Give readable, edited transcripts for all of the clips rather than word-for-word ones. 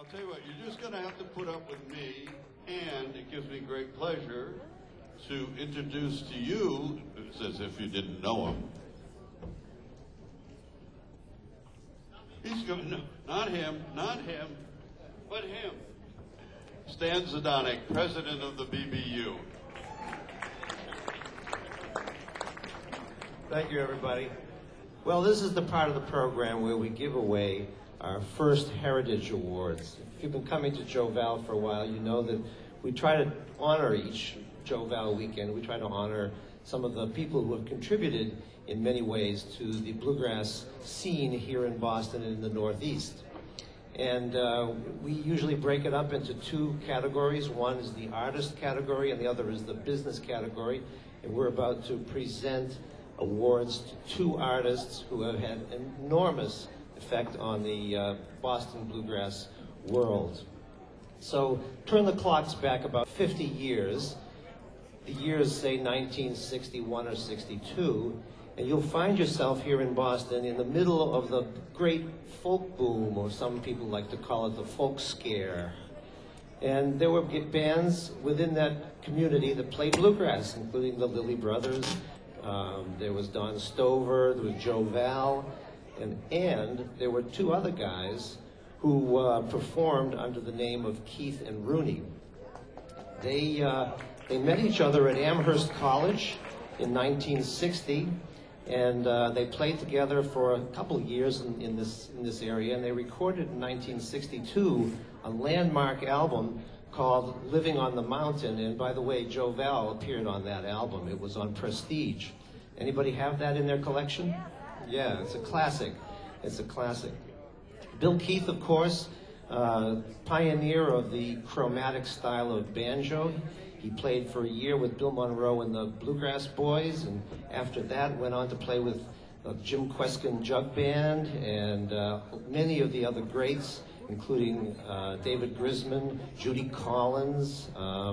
I'll tell you what, you're just going to have to put up with me, and it gives me great pleasure to introduce to you, it's as if you didn't know him. He's going, no, not him, but him. Stan Zdonick, president of the BBU. Thank you, everybody. Well, this is the part of the program where we give away our first Heritage Awards. If you've been coming to Joe Val for a while, you know that we try to honor each Joe Val weekend. We try to honor some of the people who have contributed in many ways to the bluegrass scene here in Boston and in the Northeast. And we usually break it up into two categories. One is the artist category and the other is the business category. And we're about to present awards to two artists who have had an enormous effect on the Boston bluegrass world. So turn the clocks back about 50 years. The years, say, 1961 or 62, and you'll find yourself here in Boston in the middle of the great folk boom, or some people like to call it the folk scare. And there were bands within that community that played bluegrass, including the Lilly Brothers. There was Don Stover, there was Joe Val, and there were two other guys who performed under the name of Keith and Rooney. They met each other at Amherst College in 1960, and they played together for a couple of years in this area, and they recorded in 1962 a landmark album called Living on the Mountain. And by the way, Joe Val appeared on that album. It was on Prestige. Anybody have that in their collection? Yeah, it's a classic. It's a classic. Bill Keith, of course, pioneer of the chromatic style of banjo. He played for a year with Bill Monroe and the Bluegrass Boys, and after that went on to play with Jim Kweskin Jug Band and many of the other greats, including David Grisman, Judy Collins,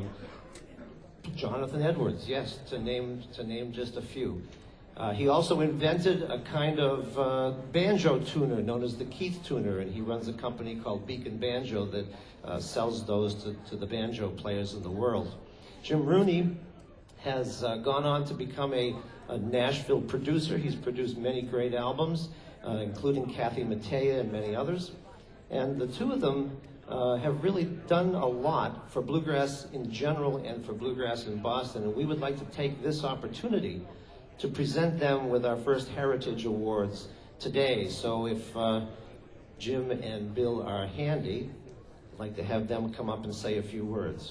Jonathan Edwards, yes, to name just a few. He also invented a kind of banjo tuner known as the Keith tuner, and he runs a company called Beacon Banjo that sells those to the banjo players of the world. Jim Rooney has gone on to become a Nashville producer. He's produced many great albums, including Kathy Mattea and many others. And the two of them have really done a lot for bluegrass in general and for bluegrass in Boston. And we would like to take this opportunity to present them with our first Heritage Awards today. So if Jim and Bill are handy, I'd like to have them come up and say a few words.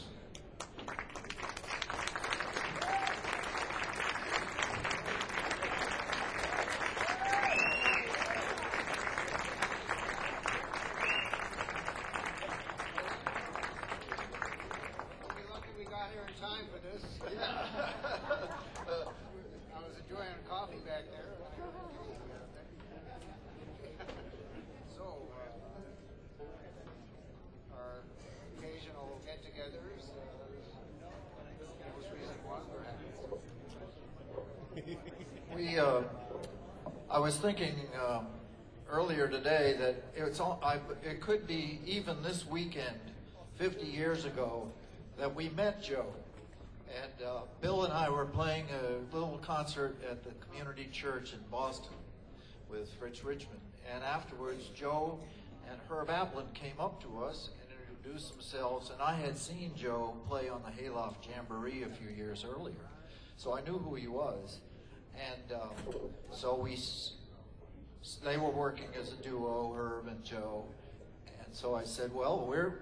I was thinking earlier today that it could be even this weekend, 50 years ago, that we met Joe. And Bill and I were playing a little concert at the community church in Boston with Fritz Richmond. And afterwards, Joe and Herb Applin came up to us and introduced themselves. And I had seen Joe play on the Hayloft Jamboree a few years earlier, so I knew who he was. And so they were working as a duo, Herb and Joe. And so I said, well,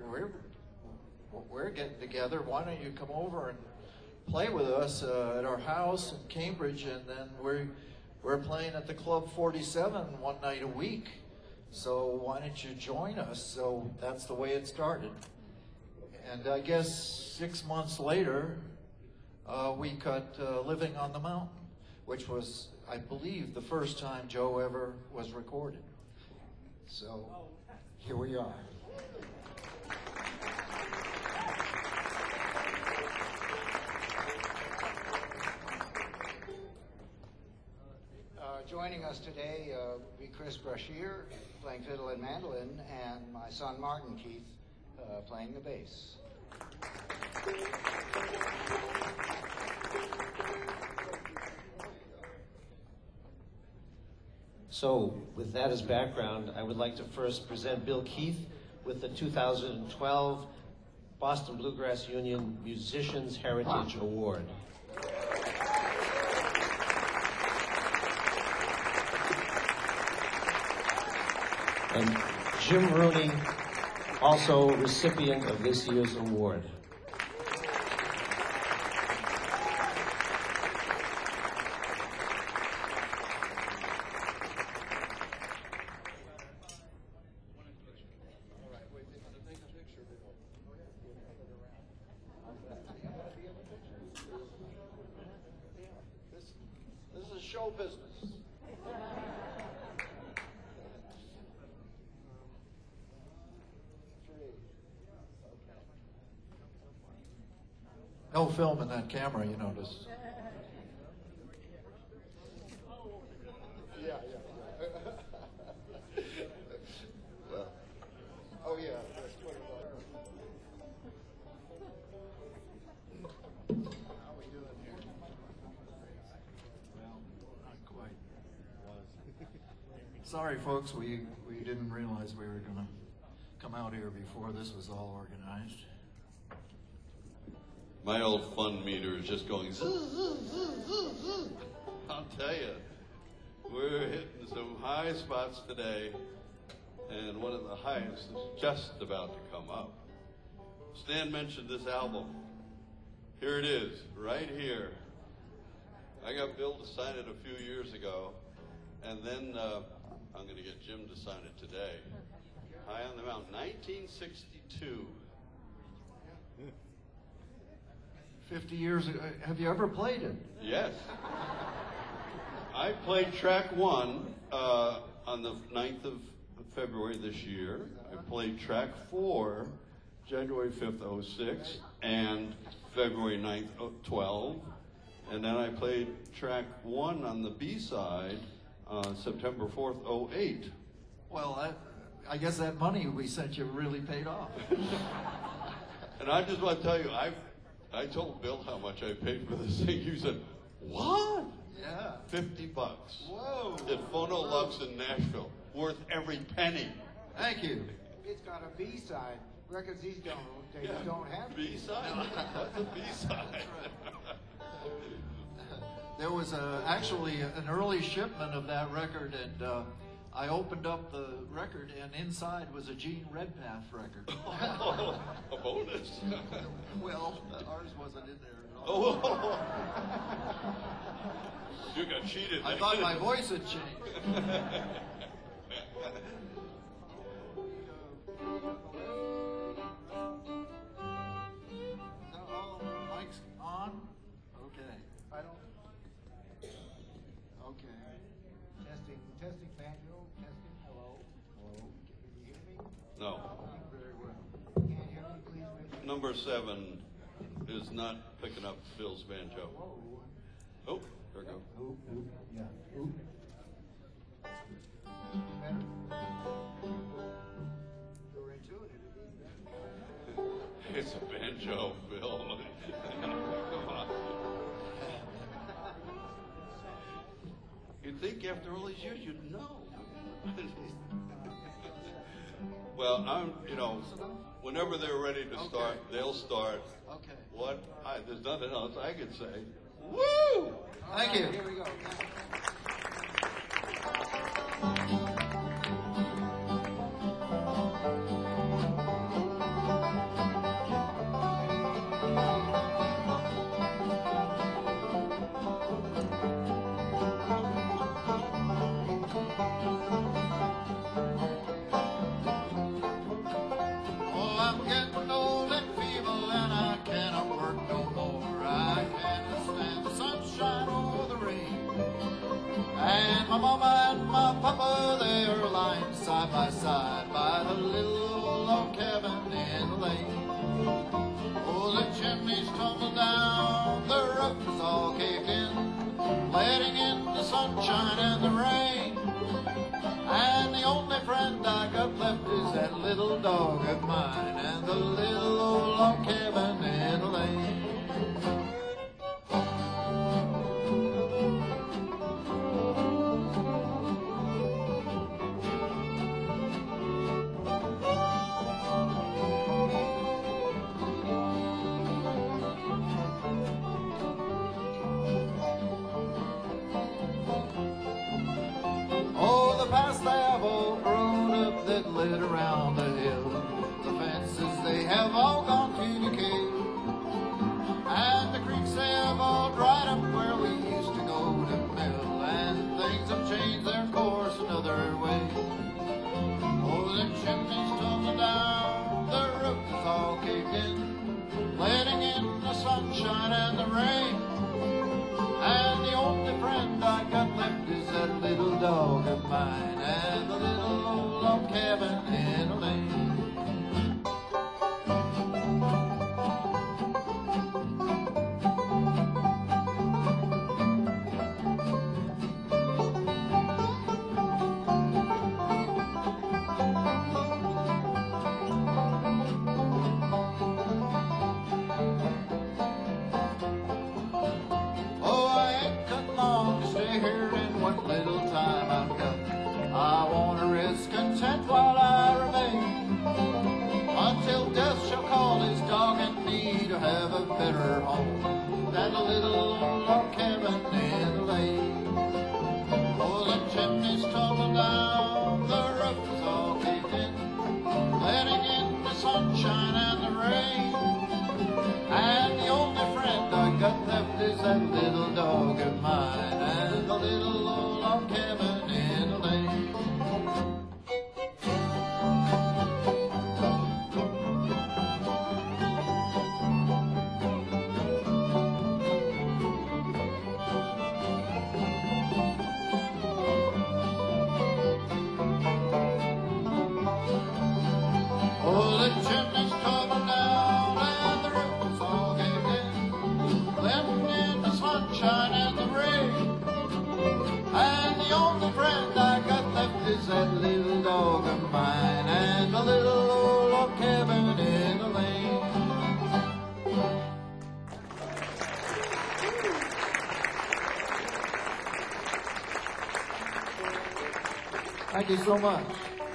we're getting together. Why don't you come over and play with us at our house in Cambridge? And then we're playing at the Club 47 one night a week. So why don't you join us? So that's the way it started. And I guess 6 months later, we cut Living on the Mountain, which was, I believe, the first time Joe ever was recorded. So here we are. Joining us today will be Chris Brashear, playing fiddle and mandolin, and my son Martin Keith playing the bass. So, with that as background, I would like to first present Bill Keith with the 2012 Boston Bluegrass Union Musicians Heritage Award. And Jim Rooney, also recipient of this year's award. This is show business. No film in that camera, you notice. Yeah. Well, oh yeah. How we doing here? Well, not quite. Sorry, folks. We didn't realize we were going to come out here before this was all organized. My old fun meter is just going zzz, zzz, zzz, zzz, zzz. I'll tell you, we're hitting some high spots today, and one of the highest is just about to come up. Stan mentioned this album. Here it is, right here. I got Bill to sign it a few years ago, and then I'm going to get Jim to sign it today. High on the Mountain, 1962. 50 years ago. Have you ever played it? Yes. I played track one on the 9th of February this year. I played track 4, January 5th, 06, and February 9th, 12. And then I played track 1 on the B-side, September 4th, 08. Well, I guess that money we sent you really paid off. And I just want to tell you, I told Bill how much I paid for this thing. He said, what? Yeah. $50. Whoa. At Phono Lux in Nashville. Worth every penny. Thank you. It's got a B-side. Records these don't have B-side. That's a B-side. There was actually an early shipment of that record, and I opened up the record, and inside was a Gene Redpath record. A bonus. Well, ours wasn't in there at all. Oh. You got cheated. I thought my voice had changed. Is that all the mics on? Okay. I don't. Okay. Testing banjo, testing, hello. Can you hear me? No. Very well. Can't hear me, please raise your Number 7 is not picking up Phil's banjo. Oh, there we go. Oop, oop, yeah, oop. Better? You're into it, it'd be better. It's a banjo, Phil. Come on. You'd think after all these years you'd know. Well, whenever they're ready to start, they'll start. Okay. There's nothing else I could say. Woo! Thank you. Here we go. Oh, I'm getting old and feeble and I cannot work no more. I can't stand the sunshine or the rain. And my mama and my papa, they are lying side by side by the little log cabin in the lane. Oh, the chimneys tumble down, the roof is all caved in, letting in the sunshine and the rain. And the only friend I got left is that little little dog of mine, and the little old log cabin in the lane. Oh, the paths they have all grown up that led around the hill. The fences they have all gone to decay. And the creeks they have all dried up where we used to go to mill. And things have changed their course another way. Oh, the chimneys tumbled down, the roof is all caved in, letting in the sunshine and the rain. And the only friend I got left is that little dog of mine, and the little old log cabin in a lane. Oh, I ain't got long to stay here in what little time I've got. I want to rest content while I remain, until death shall call his dog and me to have a better home than a little old log cabin in the lane. Oh, the chimneys tumble down, the roof is all caved in, letting in the sunshine and the rain. And the only friend I got left is that little dog of mine, and the little old log cabin in the lane. Oh, the chimneys tumble down, and the roof is all caved in, letting in the sunshine and the rain. And the only friend I got left is that little dog of mine, and the little old log cabin in the lane. Thank you so much.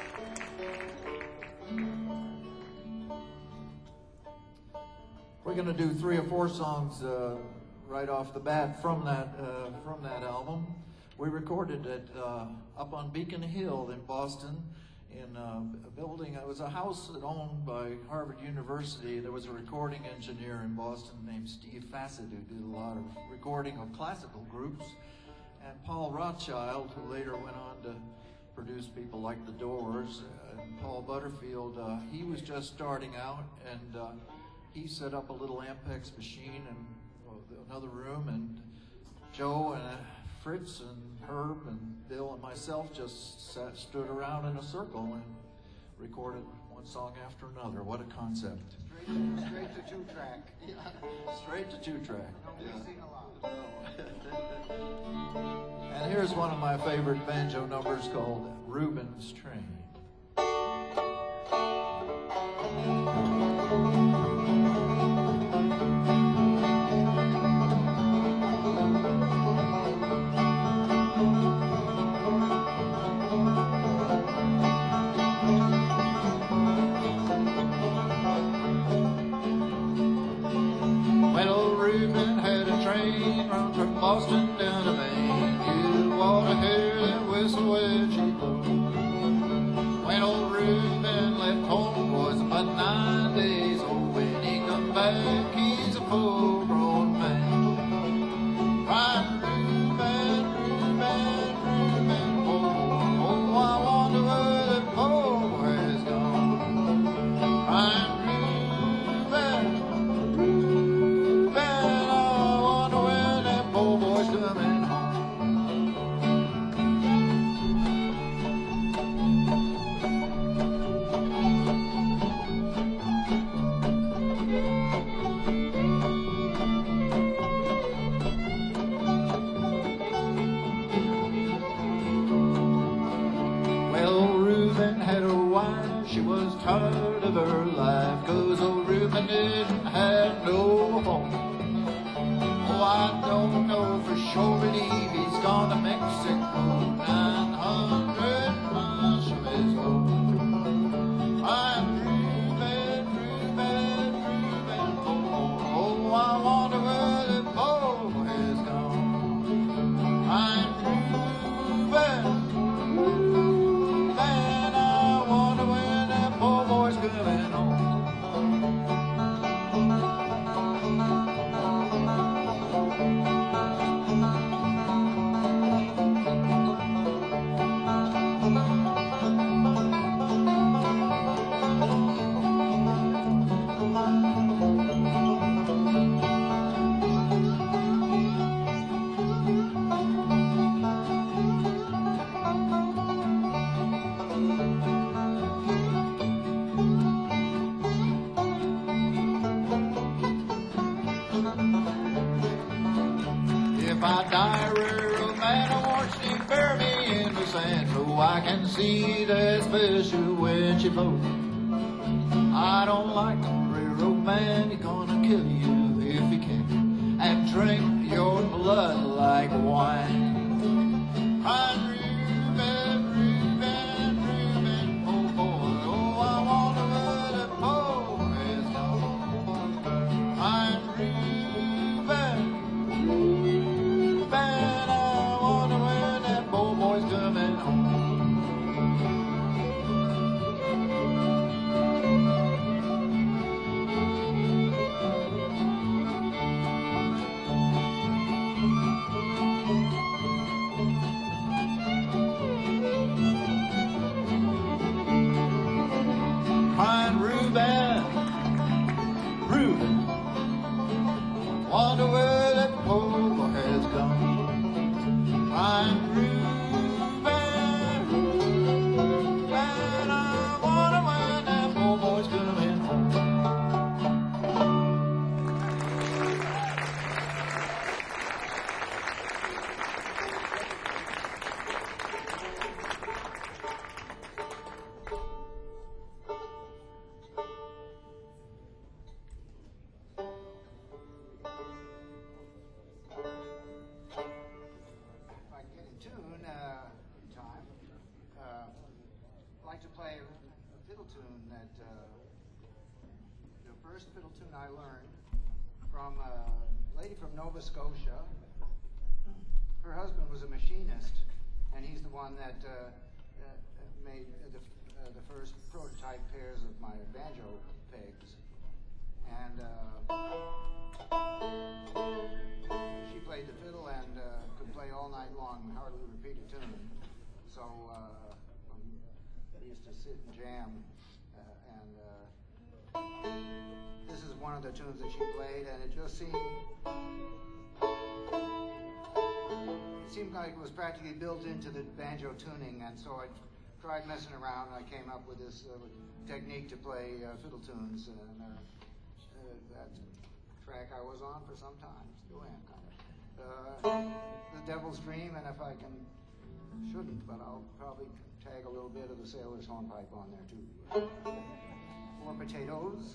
We're going to do 3 or 4 songs right off the bat from that album. We recorded it up on Beacon Hill in Boston, in a building. It was a house owned by Harvard University. There was a recording engineer in Boston named Steve Fassett who did a lot of recording of classical groups, and Paul Rothschild, who later went on to produce people like The Doors, and Paul Butterfield. He was just starting out, and he set up a little Ampex machine in another room, and Joe and Fritz and Herb and Bill and myself just stood around in a circle and recorded one song after another. What a concept. Straight to 2-track. Straight to 2-track. We sing a lot. And here's one of my favorite banjo numbers called Reuben's Train. Well, Reuben had a train run from Boston down to Maine. You ought to hear that whistle wedge he blows. regular life, 'cause old Reuben didn't have no home. Oh, I don't know for sure, believe he's gone to Mexico, 900 miles from his home. I'm Reuben, Reuben, Reuben, oh, I wonder where the boy has gone. I'm Reuben, Reuben, I wonder when that poor boy's coming home. If I die, rural man, I want you to bury me in the sand so I can see that special wind she blows. I don't like the railroad man, he's gonna kill you if he can, and drink your blood like wine. I'm Reuben, Reuben, Reuben, oh boy, oh, I wonder where that boy is gone. I'm Reuben, Reuben, I wonder when that boy's coming home. Find Reuben, Reuben, wonder where that poor boy has gone. Find Reuben, Reuben, I wonder when that poor boy's coming home. If I can get in tune in time, I'd like to play a fiddle tune that the first fiddle tune I learned from a lady from Nova Scotia. Her husband was a machinist, and he's the one that made the first prototype pairs of my banjo pegs. And she played the fiddle and could play all night long and hardly repeat a tune. So we used to sit and jam, and this is one of the tunes that she played, and it just seemed like it was practically built into the banjo tuning, and so I tried messing around, and I came up with this technique to play fiddle tunes, and that track I was on for some time, still am kind of. The Devil's Dream, and if I shouldn't, but I'll probably tag a little bit of the Sailor's Hornpipe on there too. 4 Potatoes.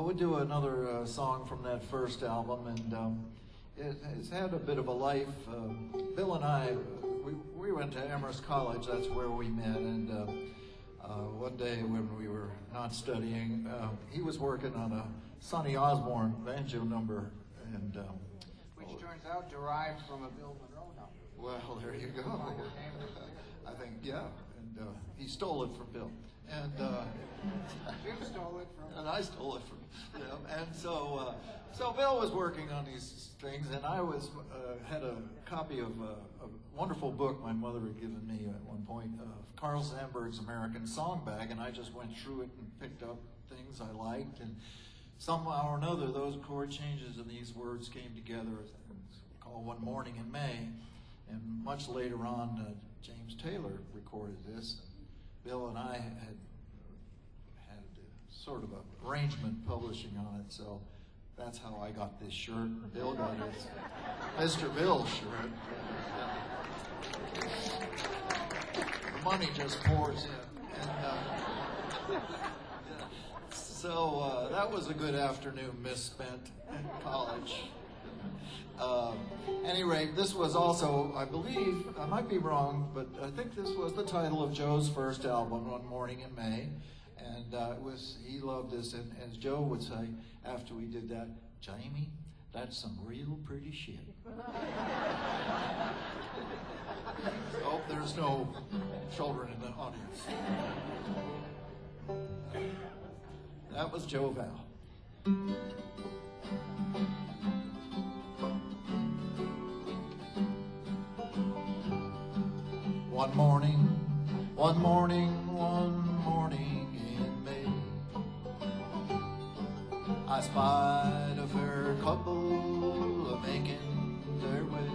we'll do another song from that first album, and it's had a bit of a life. Bill and I, we went to Amherst College. That's where we met, and one day when we were not studying, he was working on a Sonny Osborne banjo number, and Which turns out derived from a Bill Monroe number. well, there you go. I think, yeah, and he stole it from Bill, and Jim stole it from. and I stole it from him. And so Bill was working on these things, and I was had a copy of a wonderful book my mother had given me at one point, Carl Sandburg's American Song Bag, and I just went through it and picked up things I liked, and somehow or another those chord changes and these words came together. It's called One Morning in May, and much later on, James Taylor recorded this. Bill and I had sort of an arrangement publishing on it, so that's how I got this shirt. And Bill got his Mr. Bill shirt. The money just pours in. And so that was a good afternoon misspent in college. Any rate, this was also, I believe, I might be wrong, but I think this was the title of Joe's first album, One Morning in May. And he loved this, and as Joe would say after we did that, Jamie, that's some real pretty shit. Hope there's no children in the audience. That was Joe Val. One morning in May, I spied a fair couple a-making their way,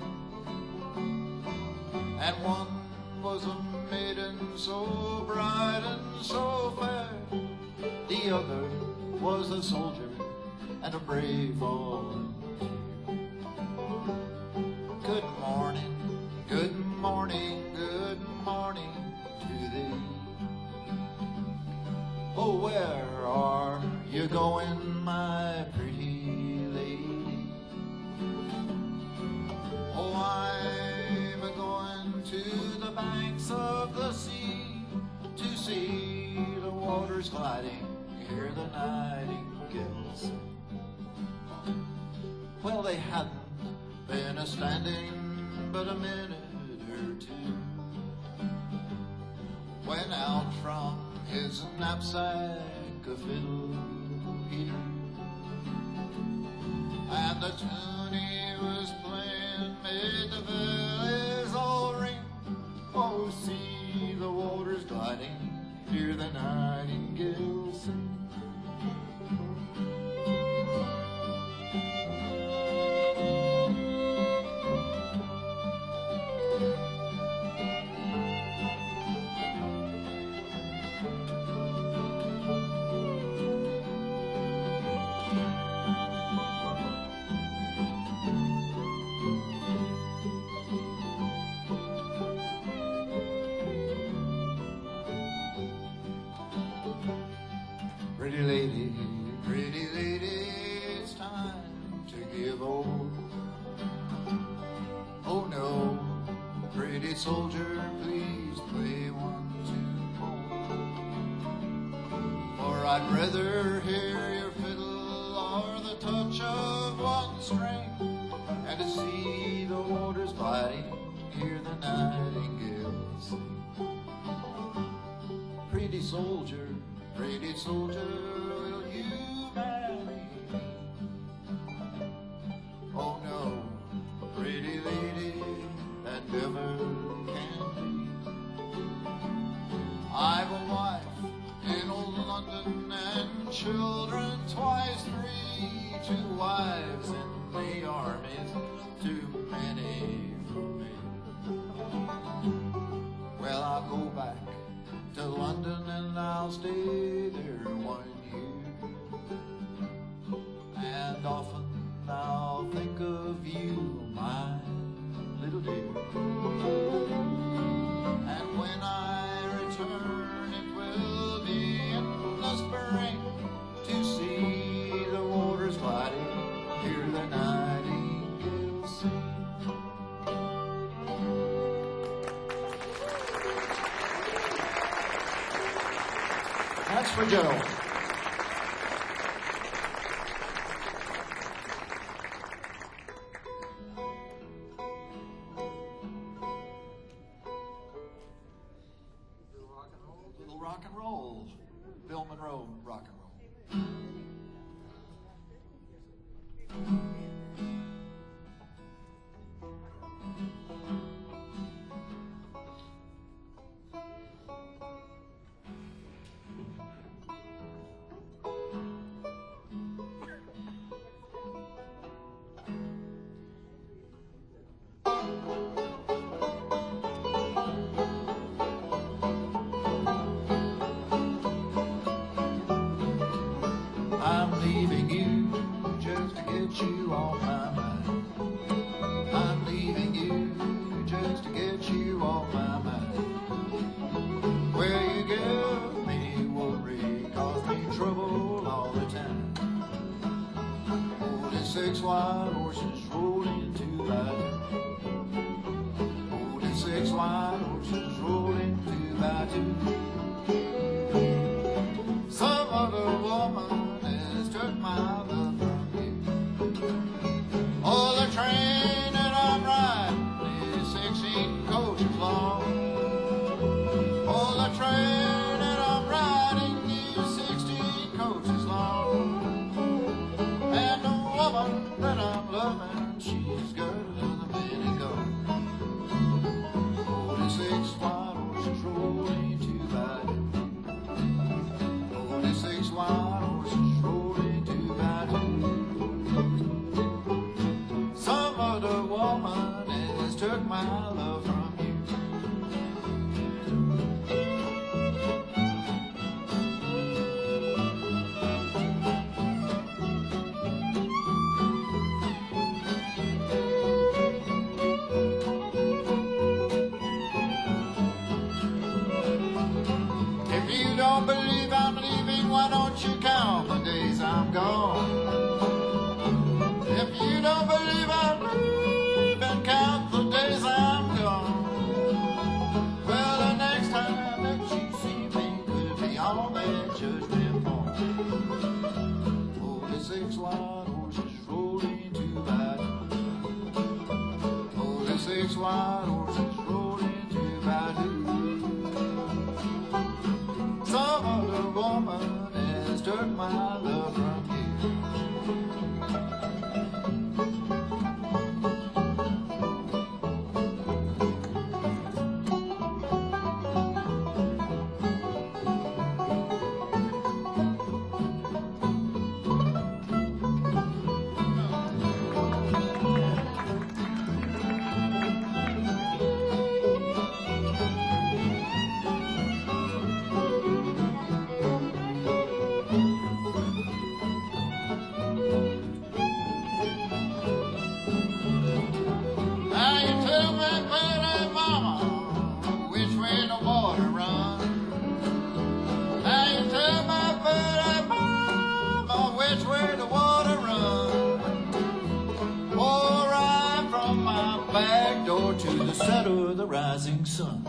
and one was a maiden so bright and so fair, the other was a soldier and a brave volunteer. Good morning, good morning, good morning to thee. Oh, where are you going, my pretty lady? Oh, I'm a-going to the banks of the sea to see the waters gliding, hear the nightingales sing. Well, they hadn't been a-standing but a minute or two, when out from his knapsack a fiddle he drew, and the tune he was playing made the valleys all ring. Oh, see the waters gliding, hear the nightingale sing. Pretty lady, it's time to give over. Oh no, pretty soldier, please play 1, 2 more. For I'd rather hear your fiddle or the touch of one string, and to see the waters gliding, hear the nightingale sing. Pretty soldier, will you marry me? Oh no, pretty lady, that never can be. I've a wife in old London and children twice 3, 2 wives in the armies, too many for me. Well, I'll go back to London and I'll stay there 1 year, and often I'll think of you, my little dear. And when I return, it will be in the spring to see for Joe. Little rock and roll. Bill Monroe rock and roll. I'm leaving you just to get you off my mind. I'm leaving you just to get you off my mind. Where you give me worry, cause me trouble all the time. Holding 6 white horses rolling to Baton. Holding 6 white horses rolling to Baton. Some other woman has took my love from you. Oh, the train that I'm riding is 16 coaches long. Oh, the train that I'm riding is 16 coaches long. And the woman that I'm loving, she's got another man to go. Oh, the 6 white horses rolling to Baton. 6 wild horses rolling to Baton. Some other woman has took my love from you. If you don't believe I'm leaving, why don't you count the days I'm gone? If you don't believe I'm leaving, count the days I'm gone. Well, the next time that you see me could be on that judgment point. Oh, the 6 wild horses rolling to Baton. Oh, the 6 wild horses rolling to Baton. Some other woman has took my love from you. Now you tell me, pretty mama, which way the water runs. Now you tell me, pretty mama, which way the water runs. Oh, right from my back door to the settle of the rising sun.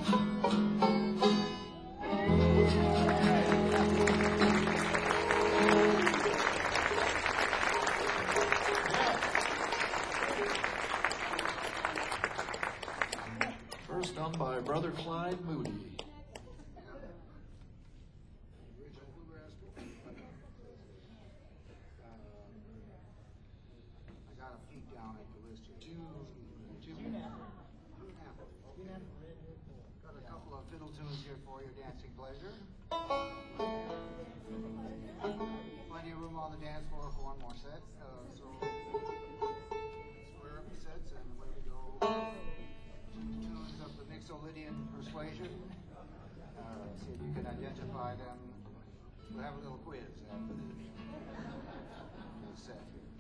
First done by Brother Clyde Moody. I got a peek down at the list here. Two and a half. Got a couple of fiddle tunes here for your dancing pleasure. Plenty of room on the dance floor for one more set. So square up the sets and away we go. Tunes of the Mixolydian persuasion. See if you can identify them. We'll have a little quiz after the set here.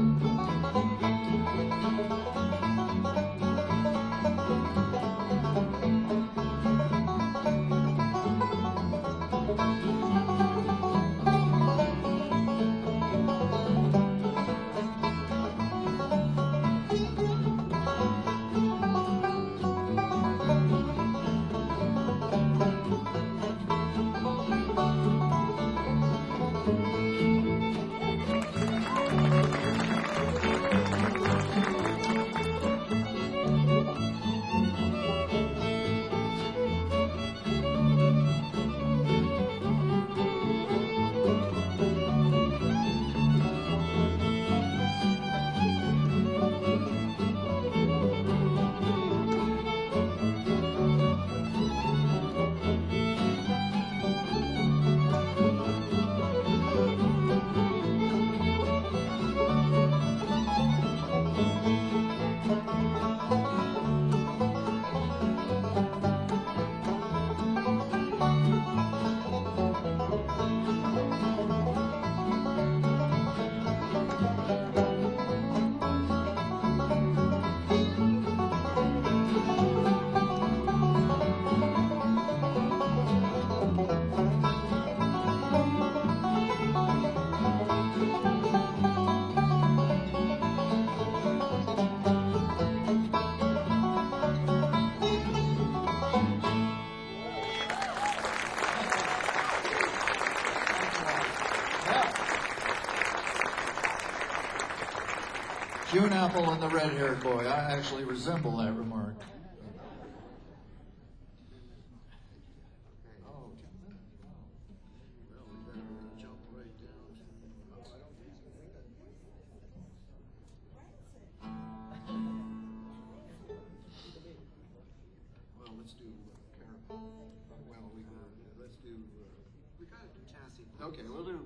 June Apple and the red-haired boy. I actually resemble that remark. Well, we better jump right down to. Well, let's do Carol. Well, let's do. We gotta do Tennessee. Okay, we'll do.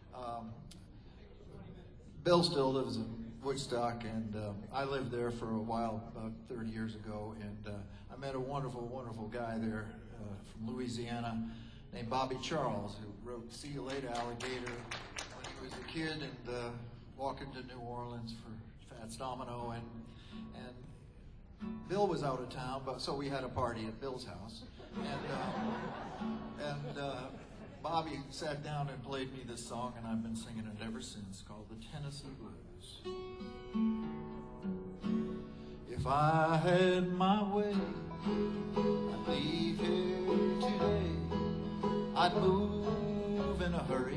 Bill still lives in Woodstock, and I lived there for a while, about 30 years ago, and I met a wonderful, wonderful guy there from Louisiana named Bobby Charles, who wrote "See You Later, Alligator" when he was a kid, and walking to New Orleans for Fats Domino, and Bill was out of town, but so we had a party at Bill's house, and Bobby sat down and played me this song, and I've been singing it ever since, called the Tennessee Blues. If I had my way, I'd leave here today. I'd move in a hurry.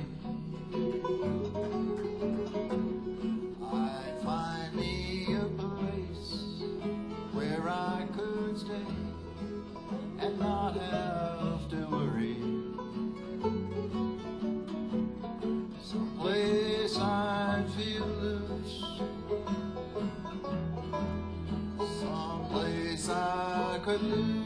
I'd find me a place where I could stay and not have to worry. Someplace I'd feel loose, someplace I could lose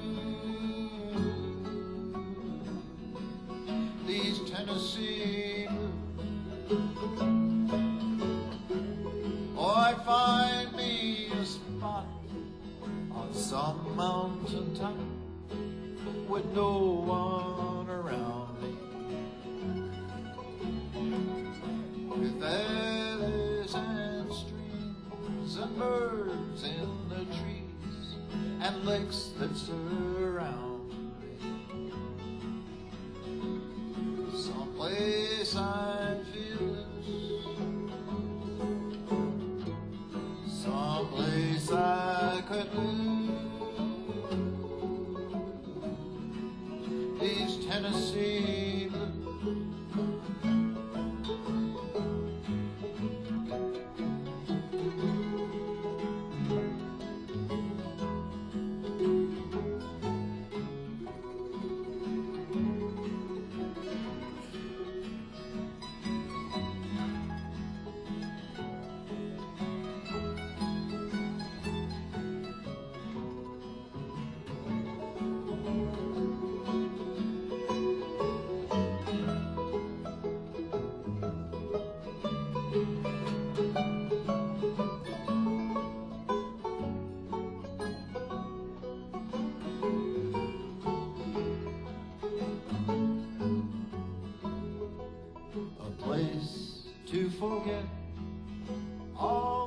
these Tennessee blues. Or I'd find me a spot on some mountain top with no one around me, with valleys and streams and birds in the trees and lakes that surround me. Someplace I feel loose, someplace I could lose these Tennessee blues. A place to forget all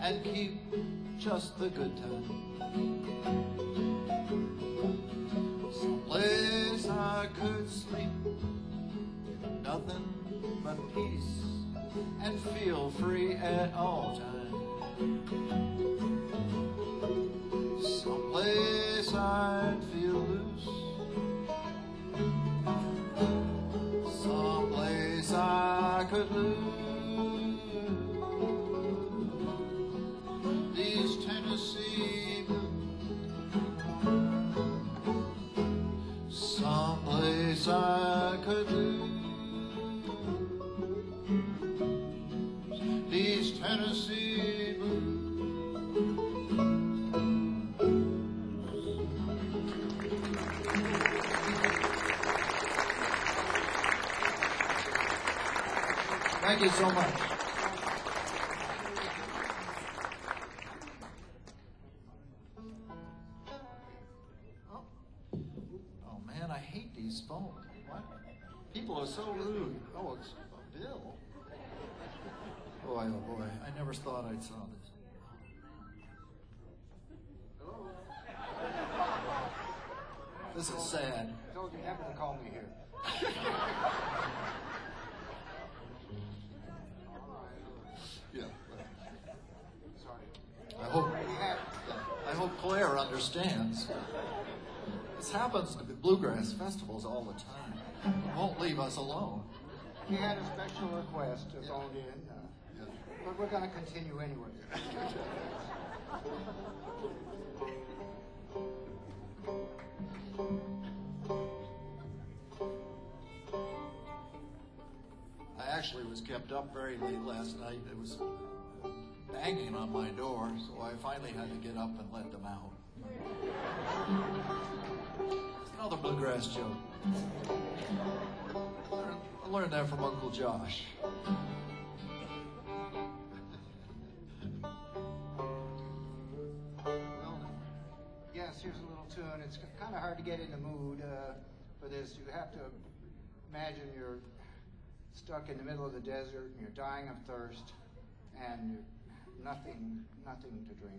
and keep just the good time. Someplace I could sleep, nothing but peace, and feel free at all times. Someplace I'd feel loose, someplace I could lose these Tennessee blues. Someplace I could lose these Tennessee blues. Thank you so much. Oh man, I hate these phones. What? People are so rude. Oh, it's Bill. Boy, oh boy, I never thought I'd saw this. Hello? This is sad. I told you never to call me here. Yeah. Sorry. I hope. You had, I hope Claire understands. This happens to the bluegrass festivals all the time. It won't leave us alone. you had a special request phoned in, but we're going to continue anyway. I actually was kept up very late last night. It was banging on my door, so I finally had to get up and let them out. It's another bluegrass joke. I learned that from Uncle Josh. Well, yes, here's a little tune. It's kind of hard to get in the mood for this. You have to imagine you're stuck in the middle of the desert and you're dying of thirst and nothing to drink.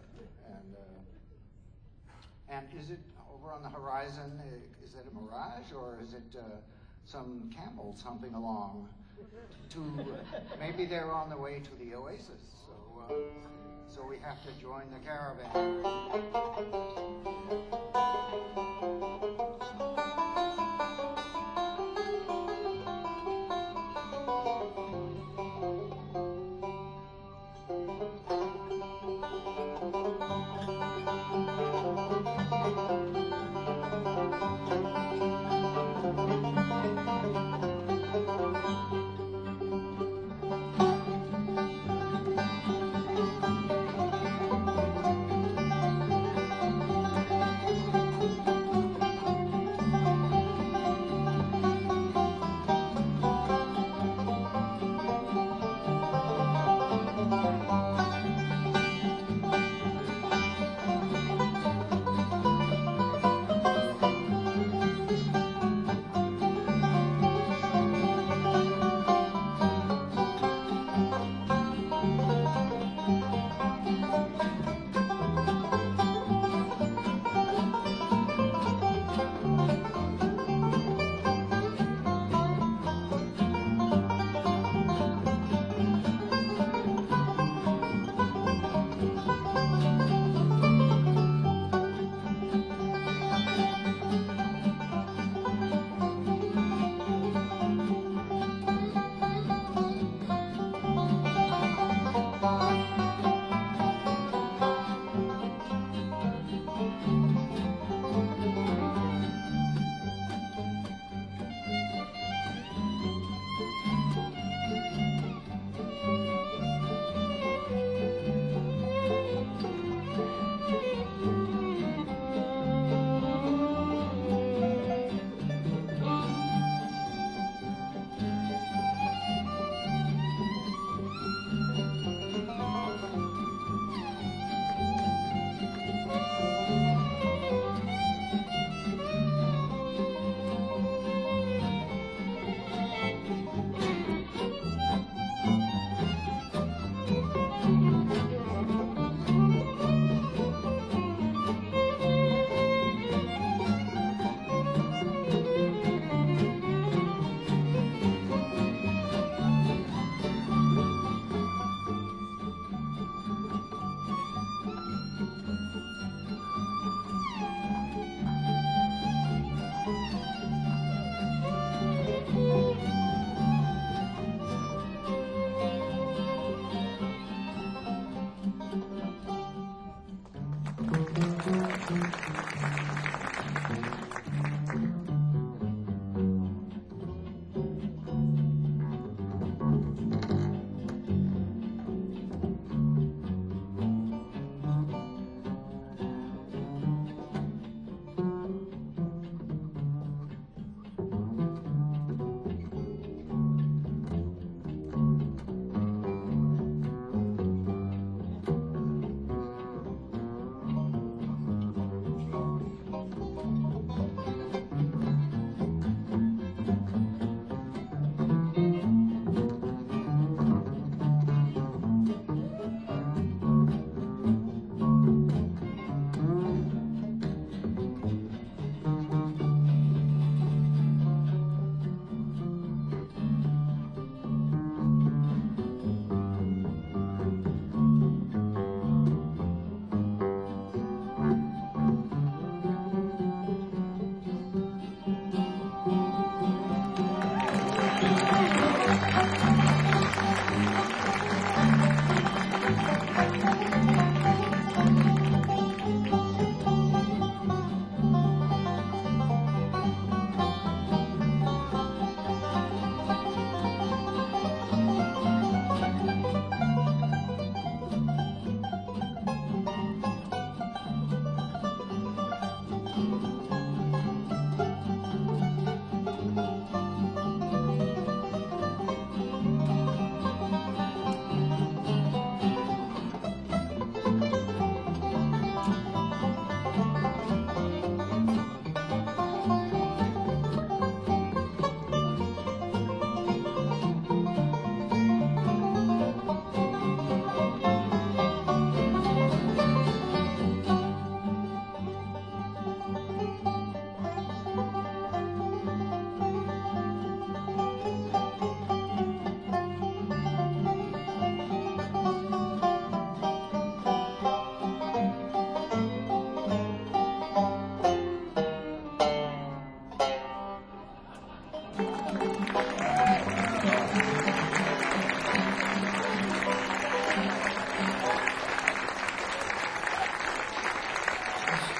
And is it over on the horizon? Is it a mirage or is it some camels humping along? Maybe they're on the way to the oasis. So we have to join the caravan.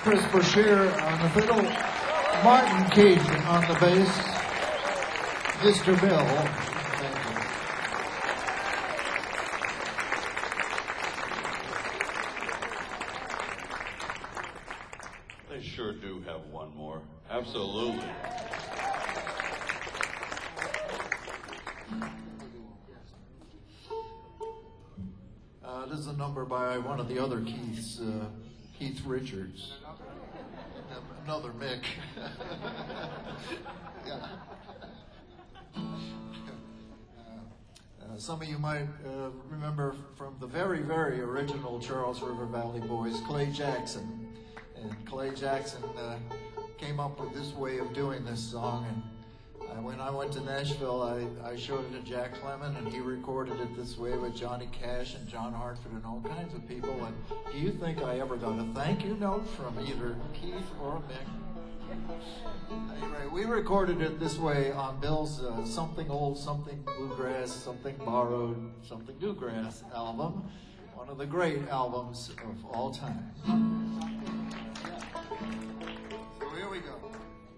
Chris Bashir on the fiddle, Martin Keith on the bass, Mr. Bill. Thank you. They sure do have one more. Absolutely. This is a number by one of the other Keiths, Keith Richards. Another Mick. Yeah. Some of you might remember from the very, very original Charles River Valley Boys, Clay Jackson. And Clay Jackson came up with this way of doing this song. And when I went to Nashville, I showed it to Jack Clement, and he recorded it this way with Johnny Cash and John Hartford and all kinds of people. And do you think I ever got a thank you note from either Keith or Mick? Anyway, we recorded it this way on Bill's Something Old, Something Bluegrass, Something Borrowed, Something Newgrass album, one of the great albums of all time. So here we go.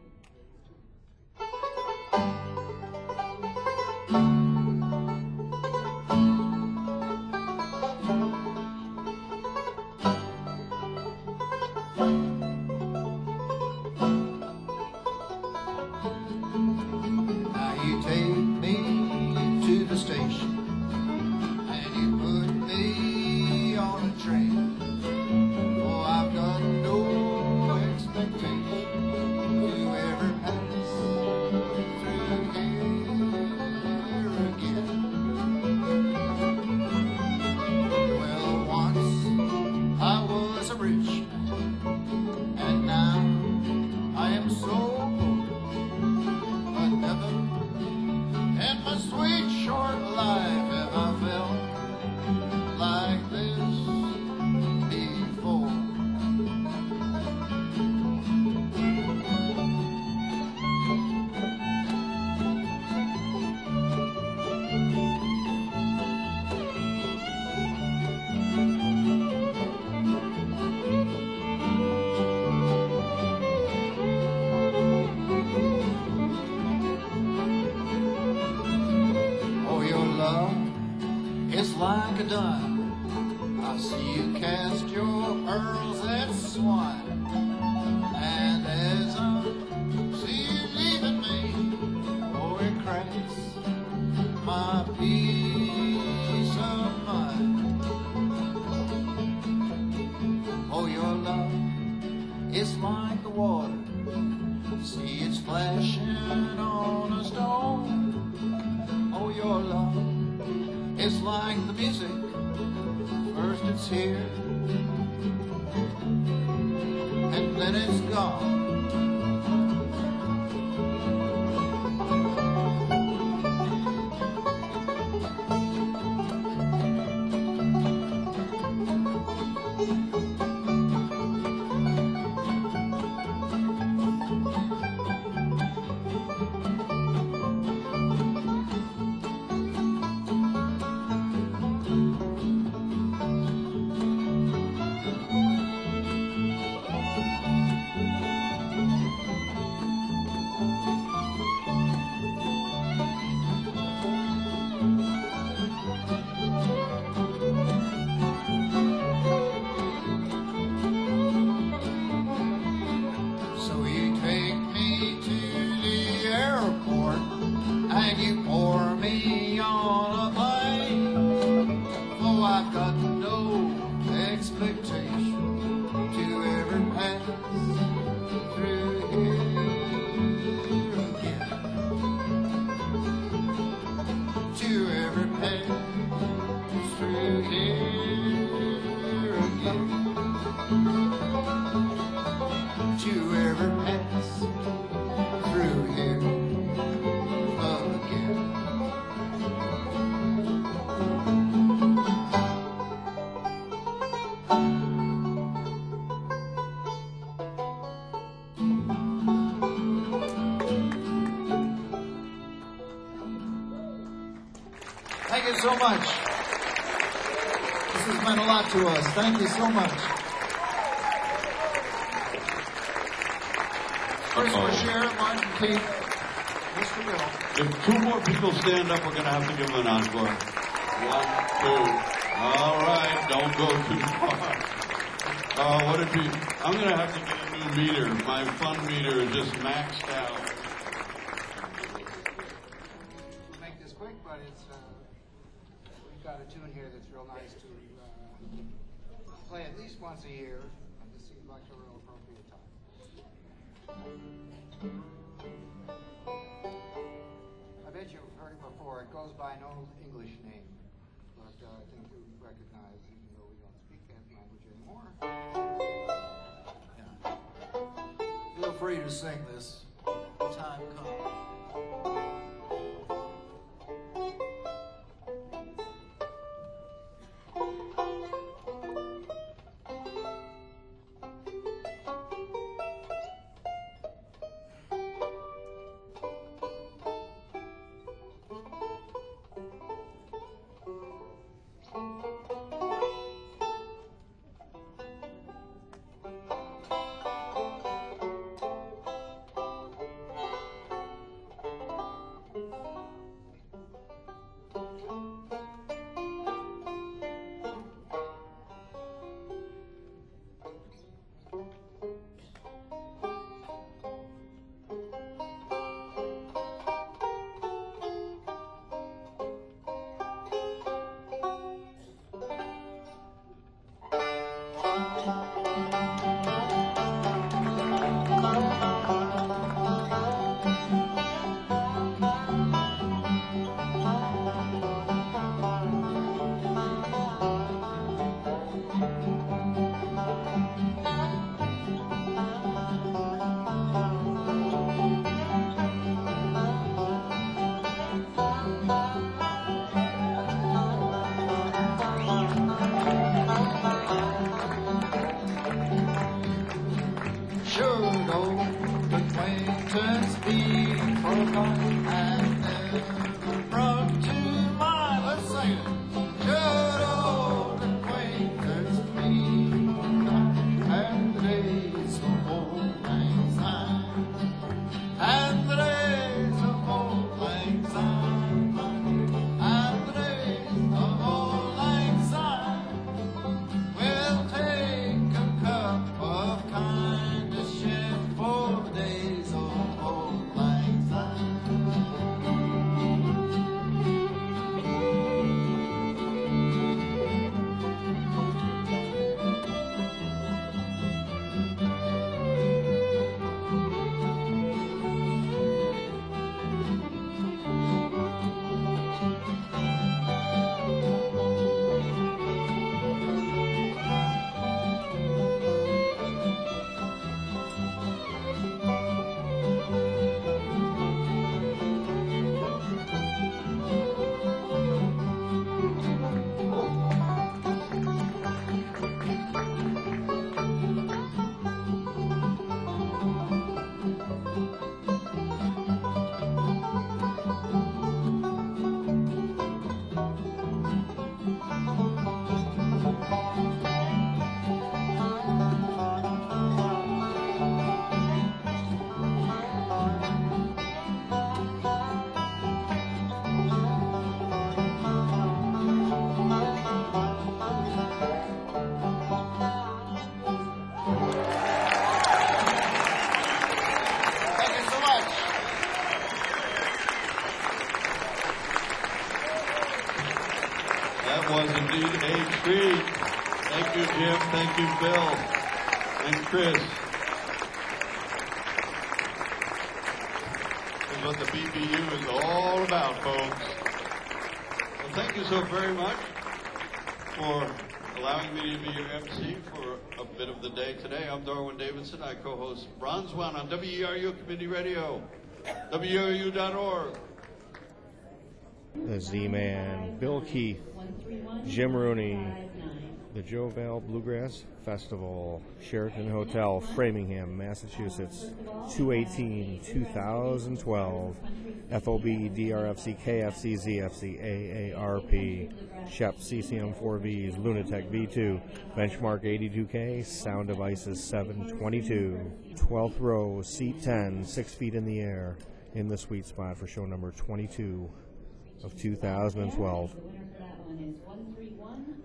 I see you cast your pearls at swine, and as I see you leaving me, oh, it cracks my peace of mind. Oh, your love is like the water, see it's flashing on a stone. Oh, your love is like the music, first it's here, and then it's gone. Thank you so much. This has meant a lot to us. Thank you so much. Chris Uh-oh. Bashir, Martin Keith, Mr. Bill. If two more people stand up, we're going to have to give them an encore. 1, 2. All right, don't go too far. What if you? I'm going to have to get a new meter. My fun meter is just maxed out. We'll make this quick, but it's we've got a tune here that's real nice to play at least once a year, and this seems like a real appropriate time. I bet you've heard it before. It goes by an old English name, but I think you recognize, even though we don't speak that language anymore. Yeah. Feel free to sing this. Time comes. Should old acquaintance be forgotten and never brought to mind? Let's sing it. Should old acquaintance be forgotten and the days of old lang syne, and the days of old lang syne, and the days of old lang syne, we'll take a cup of kindness shed for the days of old lang syne. Thank you so much. That was indeed a treat. Thank you, Jim. Thank you, Phil. And Chris. This is what the BBU is all about, folks. Well, thank you so very much for allowing me to be your MC for a bit of the day today. I'm Darwin Davidson. I co-host Bronze One on WERU Community Radio, WERU.org. The Z-Man, Bill Keith, Jim Rooney, The Joe Val Bluegrass Festival, Sheraton Hotel, Framingham, Massachusetts, 2/18/2012. FOB, DRFC, KFC, ZFC, AARP, Shep, CCM4Vs, Lunatech V2, Benchmark 82K, Sound Devices 722. 12th row, seat 10, 6 feet in the air, in the sweet spot for show number 22 of 2012. The winner for that one is 131